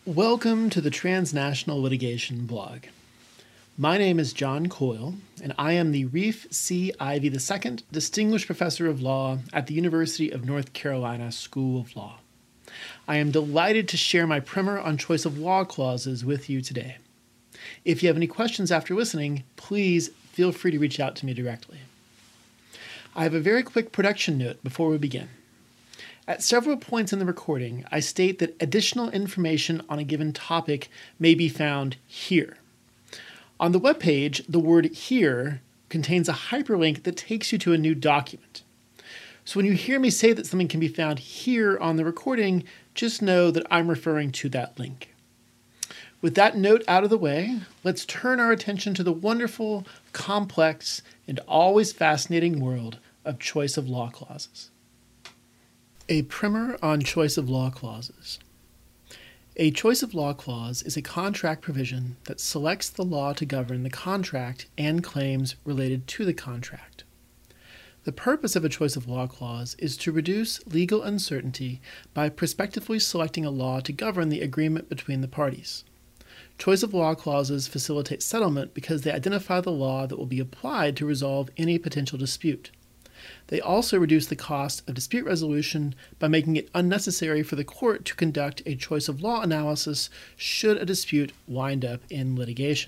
Welcome to the Transnational Litigation blog. My name is John Coyle, and I am the Reef C. Ivey II Distinguished Professor of Law at the University of North Carolina School of Law. I am delighted to share my primer on choice of law clauses with you today. If you have any questions after listening, please feel free to reach out to me directly. I have a very quick production note before we begin. At several points in the recording, I state that additional information on a given topic may be found here. On the webpage, the word here contains a hyperlink that takes you to a new document. So when you hear me say that something can be found here on the recording, just know that I'm referring to that link. With that note out of the way, let's turn our attention to the wonderful, complex, and always fascinating world of choice of law clauses. A primer on choice of law clauses. A choice of law clause is a contract provision that selects the law to govern the contract and claims related to the contract. The purpose of a choice of law clause is to reduce legal uncertainty by prospectively selecting a law to govern the agreement between the parties. Choice of law clauses facilitate settlement because they identify the law that will be applied to resolve any potential dispute. They also reduce the cost of dispute resolution by making it unnecessary for the court to conduct a choice of law analysis should a dispute wind up in litigation.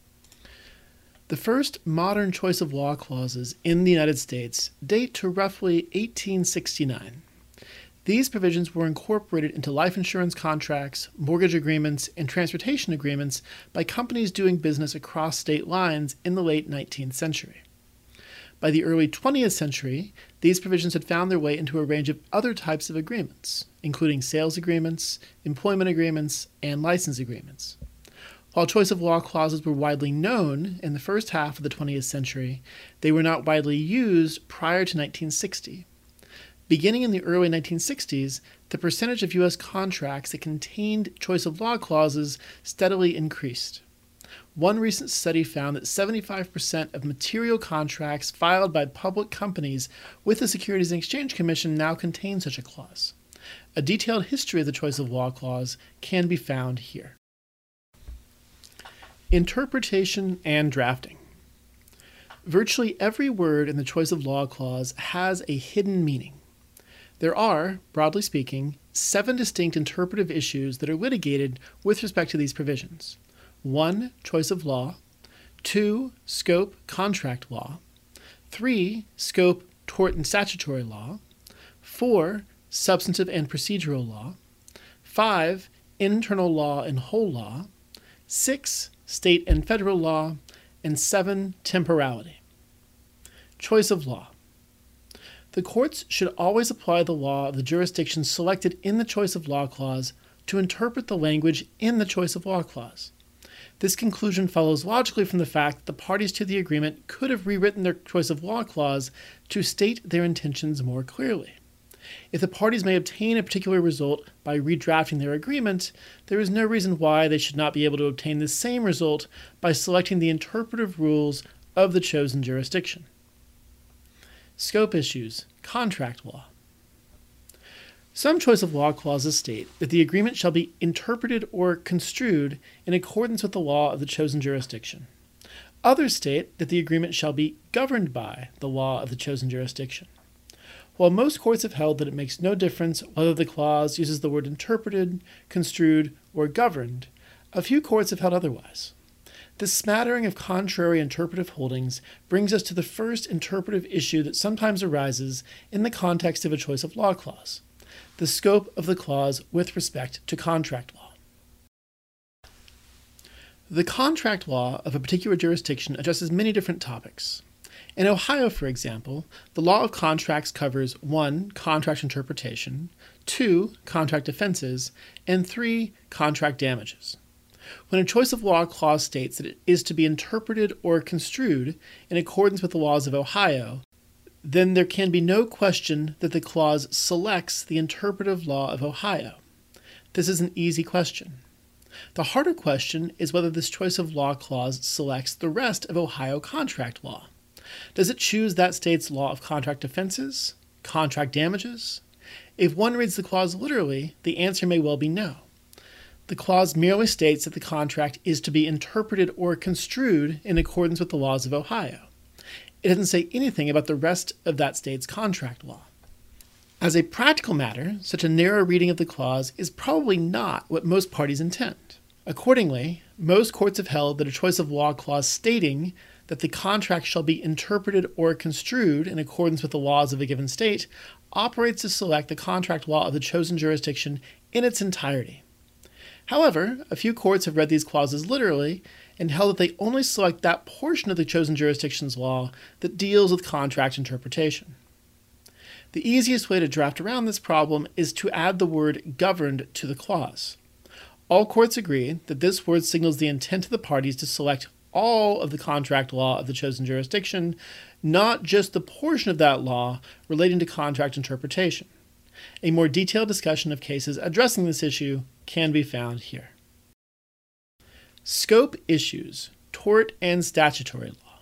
The first modern choice of law clauses in the United States date to roughly 1869. These provisions were incorporated into life insurance contracts, mortgage agreements, and transportation agreements by companies doing business across state lines in the late 19th century. By the early 20th century, these provisions had found their way into a range of other types of agreements, including sales agreements, employment agreements, and license agreements. While choice of law clauses were widely known in the first half of the 20th century, they were not widely used prior to 1960. Beginning in the early 1960s, the percentage of U.S. contracts that contained choice of law clauses steadily increased. One recent study found that 75% of material contracts filed by public companies with the Securities and Exchange Commission now contain such a clause. A detailed history of the choice of law clause can be found here. Interpretation and drafting. Virtually every word in the choice of law clause has a hidden meaning. There are, broadly speaking, 7 distinct interpretive issues that are litigated with respect to these provisions. 1. Choice of law. 2. Scope, contract law. 3. Scope, tort and statutory law. 4. Substantive and procedural law. 5. Internal law and whole law. 6. State and federal law. And 7. Temporality. Choice of law. The courts should always apply the law of the jurisdiction selected in the choice of law clause to interpret the language in the choice of law clause. This conclusion follows logically from the fact that the parties to the agreement could have rewritten their choice of law clause to state their intentions more clearly. If the parties may obtain a particular result by redrafting their agreement, there is no reason why they should not be able to obtain the same result by selecting the interpretive rules of the chosen jurisdiction. Scope issues, contract law. Some choice of law clauses state that the agreement shall be interpreted or construed in accordance with the law of the chosen jurisdiction. Others state that the agreement shall be governed by the law of the chosen jurisdiction. While most courts have held that it makes no difference whether the clause uses the word interpreted, construed, or governed, a few courts have held otherwise. This smattering of contrary interpretive holdings brings us to the first interpretive issue that sometimes arises in the context of a choice of law clause: the scope of the clause with respect to contract law. The contract law of a particular jurisdiction addresses many different topics. In Ohio, for example, the law of contracts covers 1. Contract interpretation, 2. Contract offenses, and 3. Contract damages. When a choice of law clause states that it is to be interpreted or construed in accordance with the laws of Ohio, then there can be no question that the clause selects the interpretive law of Ohio. This is an easy question. The harder question is whether this choice of law clause selects the rest of Ohio contract law. Does it choose that state's law of contract offenses, contract damages? If one reads the clause literally, the answer may well be no. The clause merely states that the contract is to be interpreted or construed in accordance with the laws of Ohio. It doesn't say anything about the rest of that state's contract law. As a practical matter, such a narrow reading of the clause is probably not what most parties intend. Accordingly, most courts have held that a choice of law clause stating that the contract shall be interpreted or construed in accordance with the laws of a given state operates to select the contract law of the chosen jurisdiction in its entirety. However, a few courts have read these clauses literally and held that they only select that portion of the chosen jurisdiction's law that deals with contract interpretation. The easiest way to draft around this problem is to add the word governed to the clause. All courts agree that this word signals the intent of the parties to select all of the contract law of the chosen jurisdiction, not just the portion of that law relating to contract interpretation. A more detailed discussion of cases addressing this issue can be found here. Scope issues, tort and statutory law.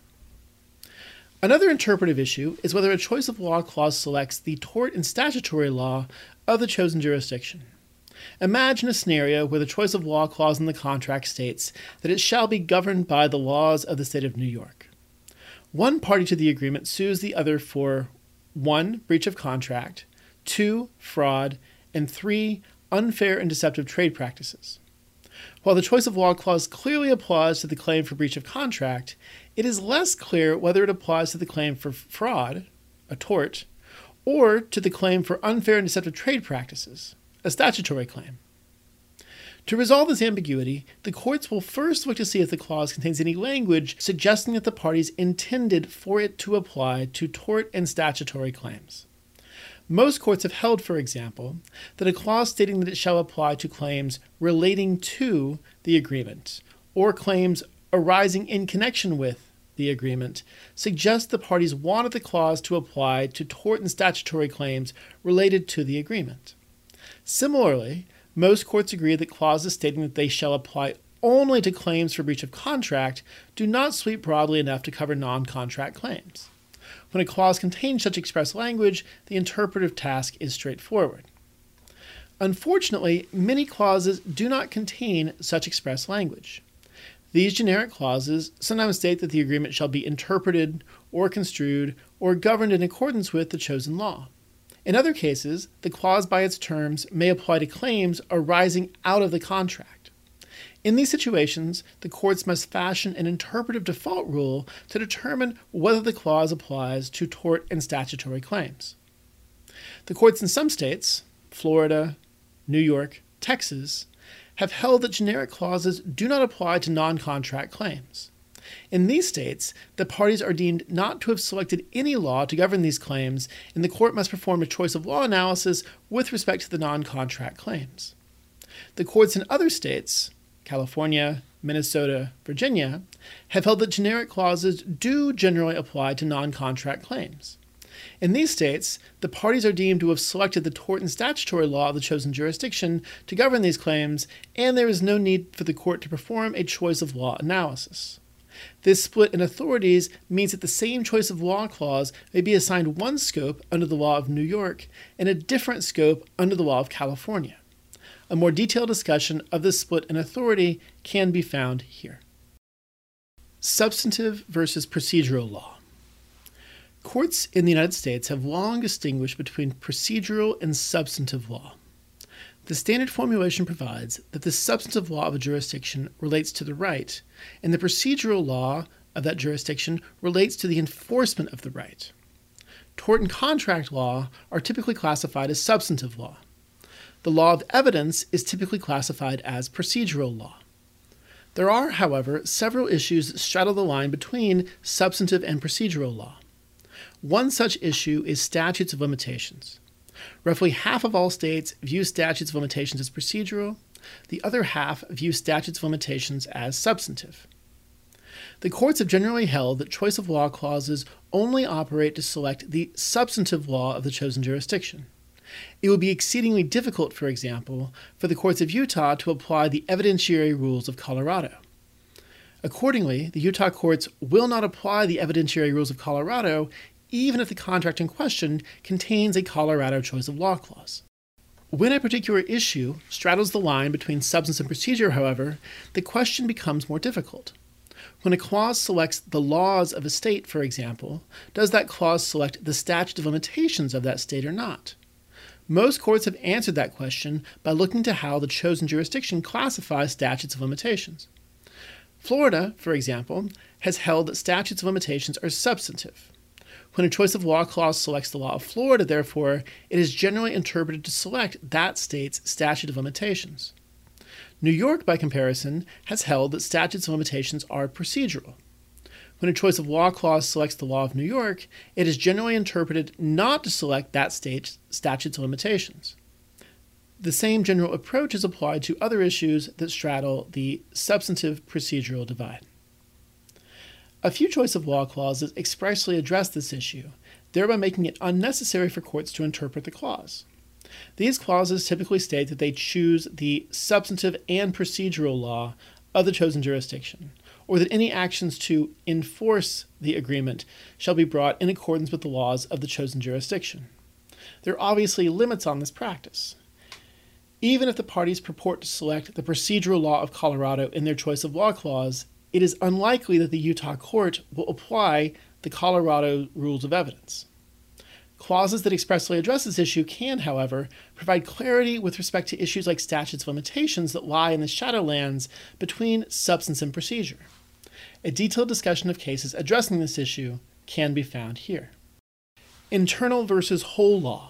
Another interpretive issue is whether a choice of law clause selects the tort and statutory law of the chosen jurisdiction. Imagine a scenario where the choice of law clause in the contract states that it shall be governed by the laws of the state of New York. One party to the agreement sues the other for 1. Breach of contract, 2. Fraud, and 3. Unfair and deceptive trade practices. While the choice of law clause clearly applies to the claim for breach of contract, it is less clear whether it applies to the claim for fraud, a tort, or to the claim for unfair and deceptive trade practices, a statutory claim. To resolve this ambiguity, the courts will first look to see if the clause contains any language suggesting that the parties intended for it to apply to tort and statutory claims. Most courts have held, for example, that a clause stating that it shall apply to claims relating to the agreement or claims arising in connection with the agreement suggests the parties wanted the clause to apply to tort and statutory claims related to the agreement. Similarly, most courts agree that clauses stating that they shall apply only to claims for breach of contract do not sweep broadly enough to cover non-contract claims. When a clause contains such express language, the interpretive task is straightforward. Unfortunately, many clauses do not contain such express language. These generic clauses sometimes state that the agreement shall be interpreted or construed or governed in accordance with the chosen law. In other cases, the clause by its terms may apply to claims arising out of the contract. In these situations, the courts must fashion an interpretive default rule to determine whether the clause applies to tort and statutory claims. The courts in some states, Florida, New York, Texas, have held that generic clauses do not apply to non-contract claims. In these states, the parties are deemed not to have selected any law to govern these claims, and the court must perform a choice of law analysis with respect to the non-contract claims. The courts in other states, California, Minnesota, Virginia, have held that generic clauses do generally apply to non-contract claims. In these states, the parties are deemed to have selected the tort and statutory law of the chosen jurisdiction to govern these claims, and there is no need for the court to perform a choice of law analysis. This split in authorities means that the same choice of law clause may be assigned one scope under the law of New York and a different scope under the law of California. A more detailed discussion of this split in authority can be found here. Substantive versus procedural law. Courts in the United States have long distinguished between procedural and substantive law. The standard formulation provides that the substantive law of a jurisdiction relates to the right, and the procedural law of that jurisdiction relates to the enforcement of the right. Tort and contract law are typically classified as substantive law. The law of evidence is typically classified as procedural law. There are, however, several issues that straddle the line between substantive and procedural law. One such issue is statutes of limitations. Roughly half of all states view statutes of limitations as procedural. The other half view statutes of limitations as substantive. The courts have generally held that choice of law clauses only operate to select the substantive law of the chosen jurisdiction. It would be exceedingly difficult, for example, for the courts of Utah to apply the evidentiary rules of Colorado. Accordingly, the Utah courts will not apply the evidentiary rules of Colorado even if the contract in question contains a Colorado choice of law clause. When a particular issue straddles the line between substance and procedure, however, the question becomes more difficult. When a clause selects the laws of a state, for example, does that clause select the statute of limitations of that state or not? Most courts have answered that question by looking to how the chosen jurisdiction classifies statutes of limitations. Florida, for example, has held that statutes of limitations are substantive. When a choice of law clause selects the law of Florida, therefore, it is generally interpreted to select that state's statute of limitations. New York, by comparison, has held that statutes of limitations are procedural. When a choice of law clause selects the law of New York, it is generally interpreted not to select that state's statutes of limitations. The same general approach is applied to other issues that straddle the substantive procedural divide. A few choice of law clauses expressly address this issue, thereby making it unnecessary for courts to interpret the clause. These clauses typically state that they choose the substantive and procedural law of the chosen jurisdiction, or that any actions to enforce the agreement shall be brought in accordance with the laws of the chosen jurisdiction. There are obviously limits on this practice. Even if the parties purport to select the procedural law of Colorado in their choice of law clause, it is unlikely that the Utah court will apply the Colorado rules of evidence. Clauses that expressly address this issue can, however, provide clarity with respect to issues like statutes of limitations that lie in the shadowlands between substance and procedure. A detailed discussion of cases addressing this issue can be found here. Internal versus whole law.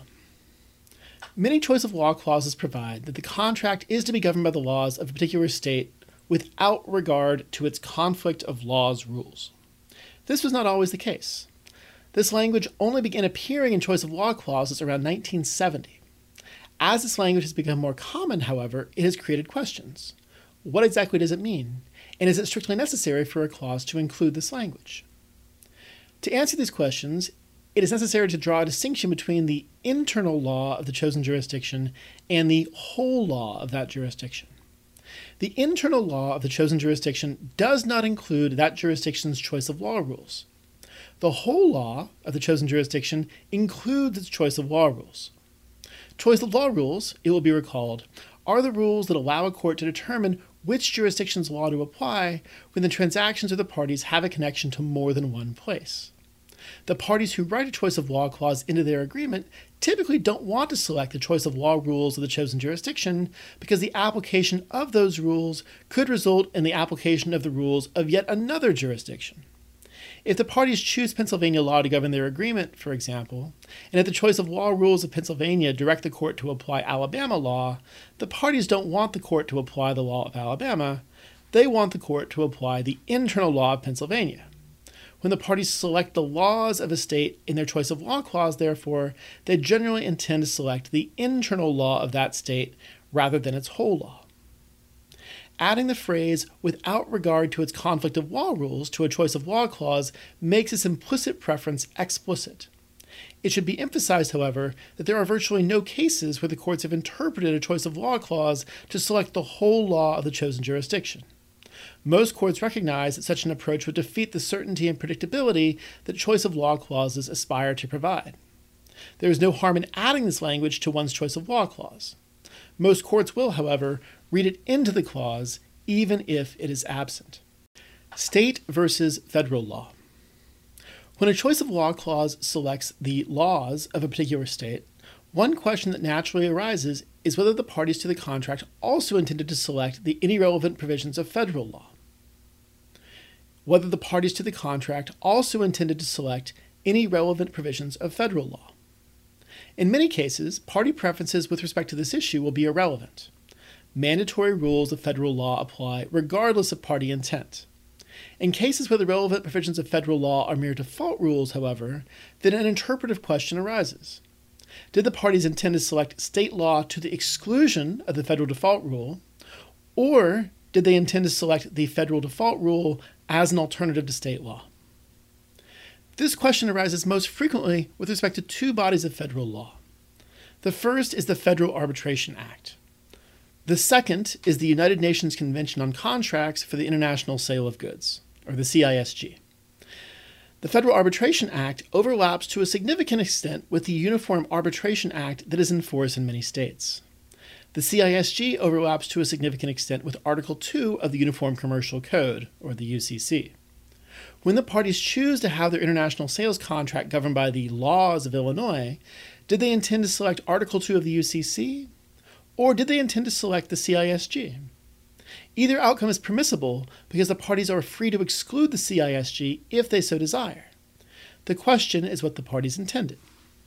Many choice of law clauses provide that the contract is to be governed by the laws of a particular state without regard to its conflict of laws rules. This was not always the case. This language only began appearing in choice of law clauses around 1970. As this language has become more common, however, it has created questions. What exactly does it mean? And is it strictly necessary for a clause to include this language? To answer these questions, it is necessary to draw a distinction between the internal law of the chosen jurisdiction and the whole law of that jurisdiction. The internal law of the chosen jurisdiction does not include that jurisdiction's choice of law rules. The whole law of the chosen jurisdiction includes its choice of law rules. Choice of law rules, it will be recalled, are the rules that allow a court to determine which jurisdiction's law to apply when the transactions of the parties have a connection to more than one place. The parties who write a choice of law clause into their agreement typically don't want to select the choice of law rules of the chosen jurisdiction because the application of those rules could result in the application of the rules of yet another jurisdiction. If the parties choose Pennsylvania law to govern their agreement, for example, and if the choice of law rules of Pennsylvania direct the court to apply Alabama law, the parties don't want the court to apply the law of Alabama. They want the court to apply the internal law of Pennsylvania. When the parties select the laws of a state in their choice of law clause, therefore, they generally intend to select the internal law of that state rather than its whole law. Adding the phrase without regard to its conflict of law rules to a choice of law clause makes this implicit preference explicit. It should be emphasized, however, that there are virtually no cases where the courts have interpreted a choice of law clause to select the whole law of the chosen jurisdiction. Most courts recognize that such an approach would defeat the certainty and predictability that choice of law clauses aspire to provide. There is no harm in adding this language to one's choice of law clause. Most courts will, however, read it into the clause even if it is absent. State versus federal law. When a choice of law clause selects the laws of a particular state, one question that naturally arises is whether the parties to the contract also intended to select the irrelevant provisions of federal law. Whether the parties to the contract also intended to select any relevant provisions of federal law. In many cases, party preferences with respect to this issue will be irrelevant. Mandatory rules of federal law apply regardless of party intent. In cases where the relevant provisions of federal law are mere default rules, however, then an interpretive question arises. Did the parties intend to select state law to the exclusion of the federal default rule, or did they intend to select the federal default rule as an alternative to state law? This question arises most frequently with respect to two bodies of federal law. The first is the Federal Arbitration Act. The second is the United Nations Convention on Contracts for the International Sale of Goods, or the CISG. The Federal Arbitration Act overlaps to a significant extent with the Uniform Arbitration Act that is in force in many states. The CISG overlaps to a significant extent with Article 2 of the Uniform Commercial Code, or the UCC. When the parties choose to have their international sales contract governed by the laws of Illinois, did they intend to select Article 2 of the UCC, or did they intend to select the CISG? Either outcome is permissible because the parties are free to exclude the CISG if they so desire. The question is what the parties intended.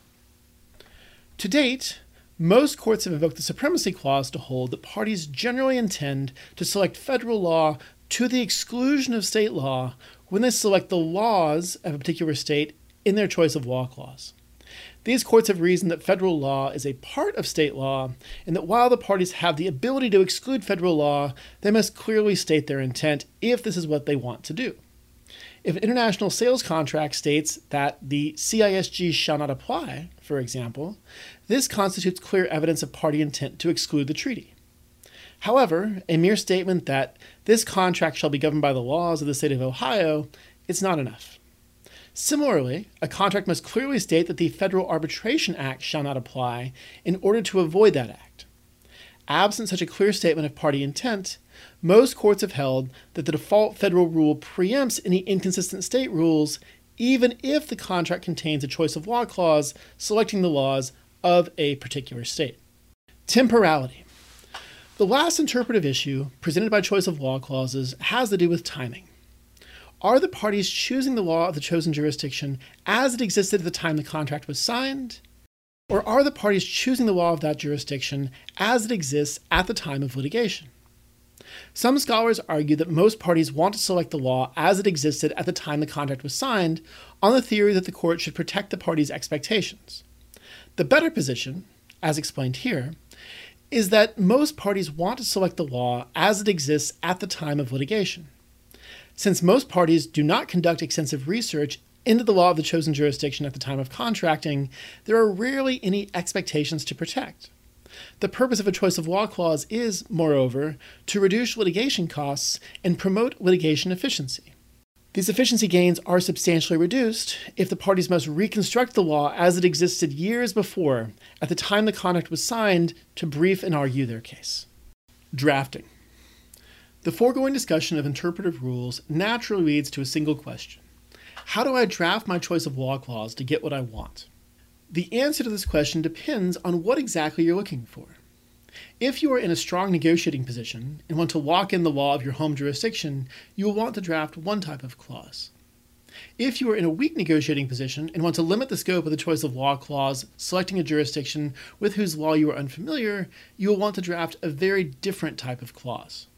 To date, most courts have invoked the Supremacy Clause to hold that parties generally intend to select federal law to the exclusion of state law when they select the laws of a particular state in their choice of law clause. These courts have reasoned that federal law is a part of state law, and that while the parties have the ability to exclude federal law, they must clearly state their intent if this is what they want to do. If an international sales contract states that the CISG shall not apply, for example, this constitutes clear evidence of party intent to exclude the treaty. However, a mere statement that this contract shall be governed by the laws of the state of Ohio is not enough. Similarly, a contract must clearly state that the Federal Arbitration Act shall not apply in order to avoid that act. Absent such a clear statement of party intent, most courts have held that the default federal rule preempts any inconsistent state rules, even if the contract contains a choice of law clause selecting the laws of a particular state. Temporality. The last interpretive issue presented by choice of law clauses has to do with timing. Are the parties choosing the law of the chosen jurisdiction as it existed at the time the contract was signed? Or are the parties choosing the law of that jurisdiction as it exists at the time of litigation? Some scholars argue that most parties want to select the law as it existed at the time the contract was signed on the theory that the court should protect the parties' expectations. The better position, as explained here, is that most parties want to select the law as it exists at the time of litigation. Since most parties do not conduct extensive research into the law of the chosen jurisdiction at the time of contracting, there are rarely any expectations to protect. The purpose of a choice of law clause is, moreover, to reduce litigation costs and promote litigation efficiency. These efficiency gains are substantially reduced if the parties must reconstruct the law as it existed years before, at the time the contract was signed, to brief and argue their case. Drafting. The foregoing discussion of interpretive rules naturally leads to a single question. How do I draft my choice of law clause to get what I want? The answer to this question depends on what exactly you're looking for. If you are in a strong negotiating position and want to lock in the law of your home jurisdiction, you will want to draft one type of clause. If you are in a weak negotiating position and want to limit the scope of the choice of law clause, selecting a jurisdiction with whose law you are unfamiliar, you will want to draft a very different type of clause.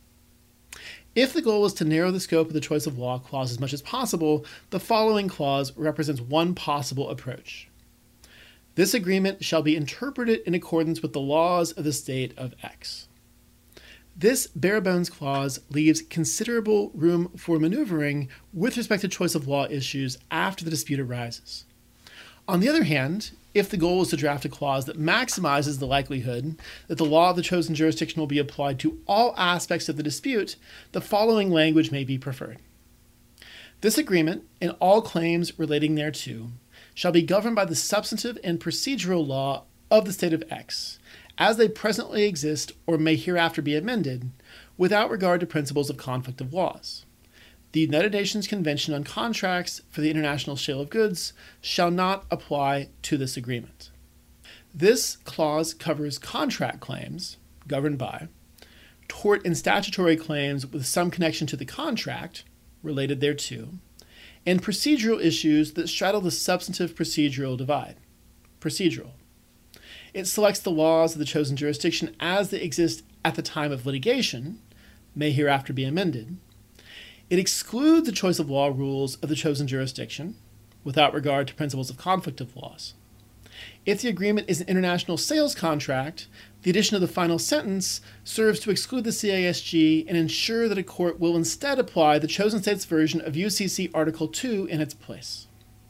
If the goal is to narrow the scope of the choice of law clause as much as possible, the following clause represents one possible approach. This agreement shall be interpreted in accordance with the laws of the state of X. This bare-bones clause leaves considerable room for maneuvering with respect to choice of law issues after the dispute arises. On the other hand, if the goal is to draft a clause that maximizes the likelihood that the law of the chosen jurisdiction will be applied to all aspects of the dispute, the following language may be preferred. This agreement, and all claims relating thereto, shall be governed by the substantive and procedural law of the state of X, as they presently exist or may hereafter be amended, without regard to principles of conflict of laws. The United Nations Convention on Contracts for the International Sale of Goods shall not apply to this agreement. This clause covers contract claims, governed by, tort and statutory claims with some connection to the contract, related thereto, and procedural issues that straddle the substantive procedural divide. Procedural. It selects the laws of the chosen jurisdiction as they exist at the time of litigation, may hereafter be amended. It excludes the choice of law rules of the chosen jurisdiction, without regard to principles of conflict of laws. If the agreement is an international sales contract, the addition of the final sentence serves to exclude the CISG and ensure that a court will instead apply the chosen state's version of UCC Article 2 in its place.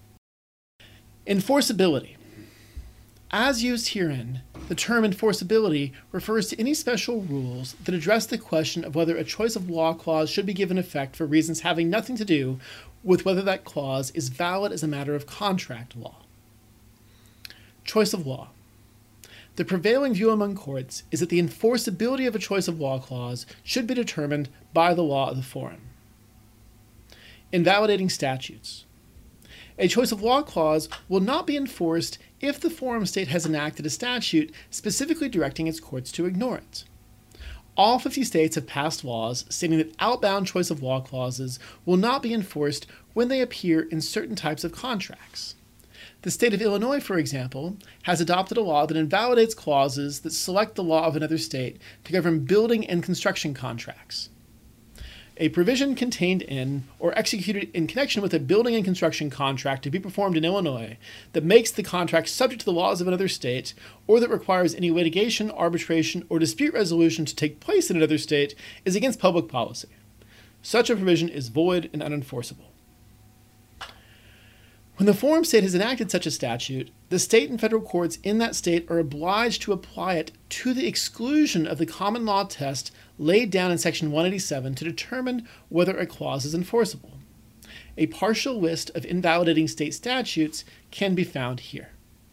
Enforceability. As used herein, the term enforceability refers to any special rules that address the question of whether a choice of law clause should be given effect for reasons having nothing to do with whether that clause is valid as a matter of contract law. Choice of law. The prevailing view among courts is that the enforceability of a choice of law clause should be determined by the law of the forum. Invalidating statutes. A choice of law clause will not be enforced if the forum state has enacted a statute specifically directing its courts to ignore it. All 50 states have passed laws stating that outbound choice of law clauses will not be enforced when they appear in certain types of contracts. The state of Illinois, for example, has adopted a law that invalidates clauses that select the law of another state to govern building and construction contracts. A provision contained in or executed in connection with a building and construction contract to be performed in Illinois that makes the contract subject to the laws of another state, or that requires any litigation, arbitration, or dispute resolution to take place in another state is against public policy. Such a provision is void and unenforceable. When the forum state has enacted such a statute, the state and federal courts in that state are obliged to apply it to the exclusion of the common law test laid down in Section 187 to determine whether a clause is enforceable. A partial list of invalidating state statutes can be found here.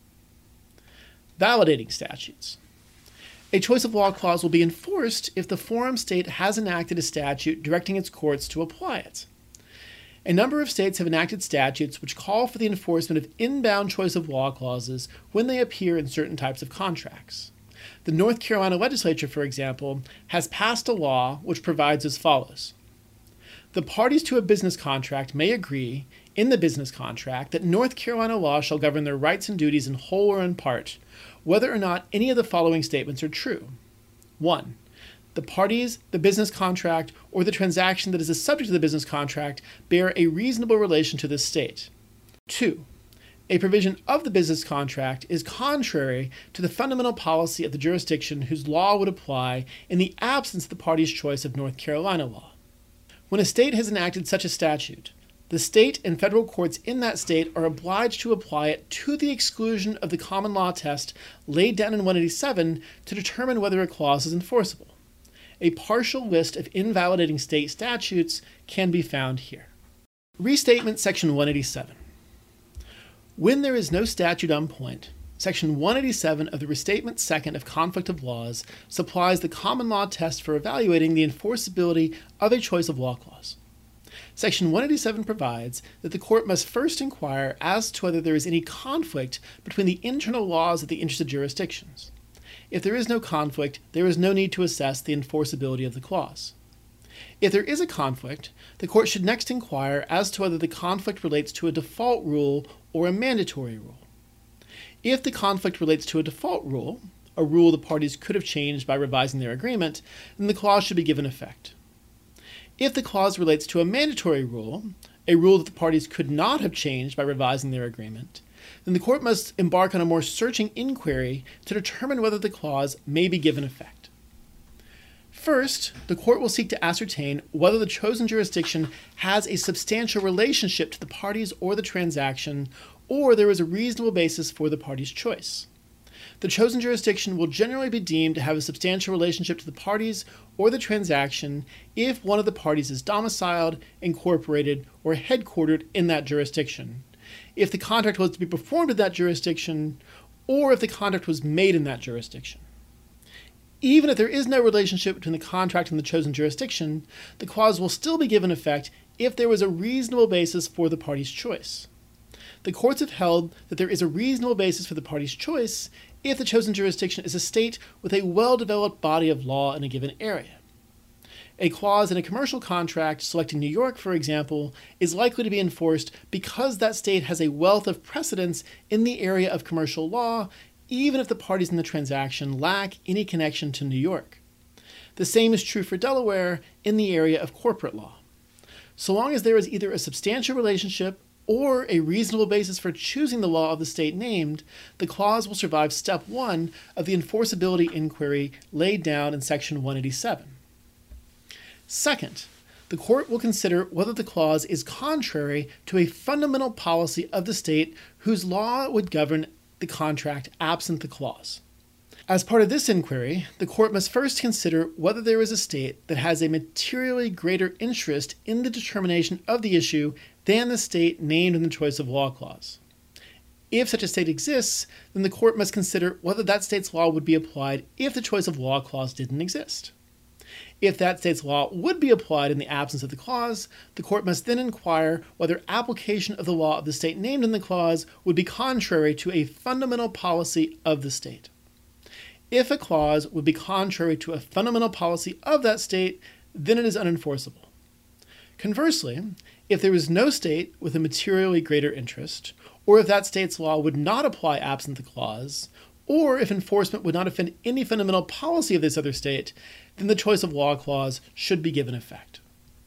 Validating statutes. A choice of law clause will be enforced if the forum state has enacted a statute directing its courts to apply it. A number of states have enacted statutes which call for the enforcement of inbound choice of law clauses when they appear in certain types of contracts. The North Carolina legislature, for example, has passed a law which provides as follows. The parties to a business contract may agree, in the business contract, that North Carolina law shall govern their rights and duties in whole or in part, whether or not any of the following statements are true. 1. The parties, the business contract, or the transaction that is the subject of the business contract bear a reasonable relation to this state. 2. A provision of the business contract is contrary to the fundamental policy of the jurisdiction whose law would apply in the absence of the party's choice of North Carolina law. When a state has enacted such a statute, the state and federal courts in that state are obliged to apply it to the exclusion of the common law test laid down in 187 to determine whether a clause is enforceable. A partial list of invalidating state statutes can be found here. Restatement Section 187. When there is no statute on point, Section 187 of the Restatement Second of Conflict of Laws supplies the common law test for evaluating the enforceability of a choice of law clause. Section 187 provides that the court must first inquire as to whether there is any conflict between the internal laws of the interested jurisdictions. If there is no conflict, there is no need to assess the enforceability of the clause. If there is a conflict, the court should next inquire as to whether the conflict relates to a default rule or a mandatory rule. If the conflict relates to a default rule, a rule the parties could have changed by revising their agreement, then the clause should be given effect. If the clause relates to a mandatory rule, a rule that the parties could not have changed by revising their agreement, then the court must embark on a more searching inquiry to determine whether the clause may be given effect. First, the court will seek to ascertain whether the chosen jurisdiction has a substantial relationship to the parties or the transaction, or there is a reasonable basis for the party's choice. The chosen jurisdiction will generally be deemed to have a substantial relationship to the parties or the transaction if one of the parties is domiciled, incorporated, or headquartered in that jurisdiction, if the contract was to be performed in that jurisdiction, or if the contract was made in that jurisdiction. Even if there is no relationship between the contract and the chosen jurisdiction, the clause will still be given effect if there was a reasonable basis for the party's choice. The courts have held that there is a reasonable basis for the party's choice if the chosen jurisdiction is a state with a well-developed body of law in a given area. A clause in a commercial contract selecting New York, for example, is likely to be enforced because that state has a wealth of precedents in the area of commercial law, even if the parties in the transaction lack any connection to New York. The same is true for Delaware in the area of corporate law. So long as there is either a substantial relationship or a reasonable basis for choosing the law of the state named, the clause will survive step 1 of the enforceability inquiry laid down in Section 187. Second, the court will consider whether the clause is contrary to a fundamental policy of the state whose law would govern the contract absent the clause. As part of this inquiry, the court must first consider whether there is a state that has a materially greater interest in the determination of the issue than the state named in the choice of law clause. If such a state exists, then the court must consider whether that state's law would be applied if the choice of law clause didn't exist. If that state's law would be applied in the absence of the clause, the court must then inquire whether application of the law of the state named in the clause would be contrary to a fundamental policy of the state. If a clause would be contrary to a fundamental policy of that state, then it is unenforceable. Conversely, if there is no state with a materially greater interest, or if that state's law would not apply absent the clause, or if enforcement would not offend any fundamental policy of this other state, then the choice of law clause should be given effect.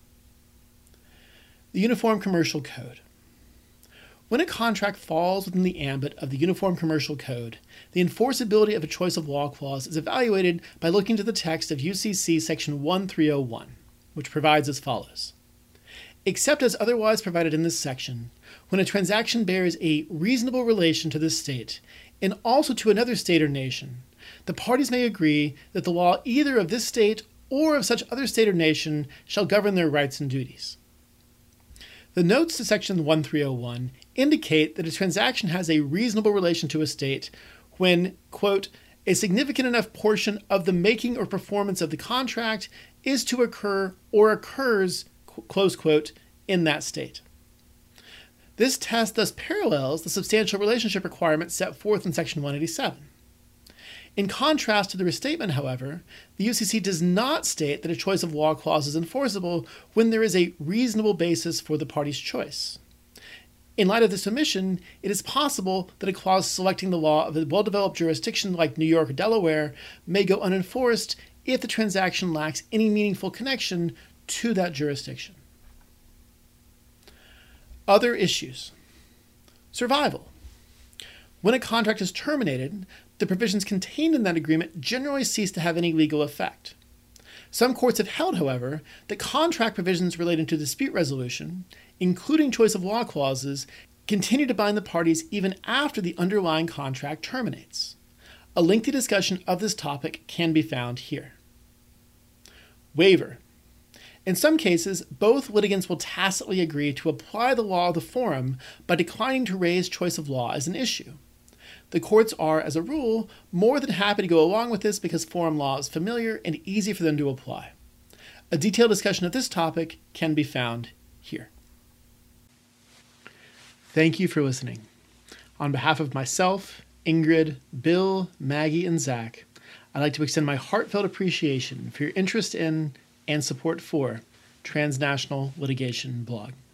The Uniform Commercial Code. When a contract falls within the ambit of the Uniform Commercial Code, the enforceability of a choice of law clause is evaluated by looking to the text of UCC section 1301, which provides as follows. Except as otherwise provided in this section, when a transaction bears a reasonable relation to this state, and also to another state or nation, the parties may agree that the law either of this state or of such other state or nation shall govern their rights and duties. The notes to section 1301 indicate that a transaction has a reasonable relation to a state when, quote, a significant enough portion of the making or performance of the contract is to occur or occurs, close quote, in that state. This test thus parallels the substantial relationship requirement set forth in section 187. In contrast to the restatement, however, the UCC does not state that a choice of law clause is enforceable when there is a reasonable basis for the party's choice. In light of this omission, it is possible that a clause selecting the law of a well-developed jurisdiction like New York or Delaware may go unenforced if the transaction lacks any meaningful connection to that jurisdiction. Other issues. Survival. When a contract is terminated, the provisions contained in that agreement generally cease to have any legal effect. Some courts have held, however, that contract provisions relating to dispute resolution, including choice of law clauses, continue to bind the parties even after the underlying contract terminates. A lengthy discussion of this topic can be found here. Waiver. In some cases, both litigants will tacitly agree to apply the law of the forum by declining to raise choice of law as an issue. The courts are, as a rule, more than happy to go along with this because forum law is familiar and easy for them to apply. A detailed discussion of this topic can be found here. Thank you for listening. On behalf of myself, Ingrid, Bill, Maggie, and Zach, I'd like to extend my heartfelt appreciation for your interest in and support for Transnational Litigation Blog.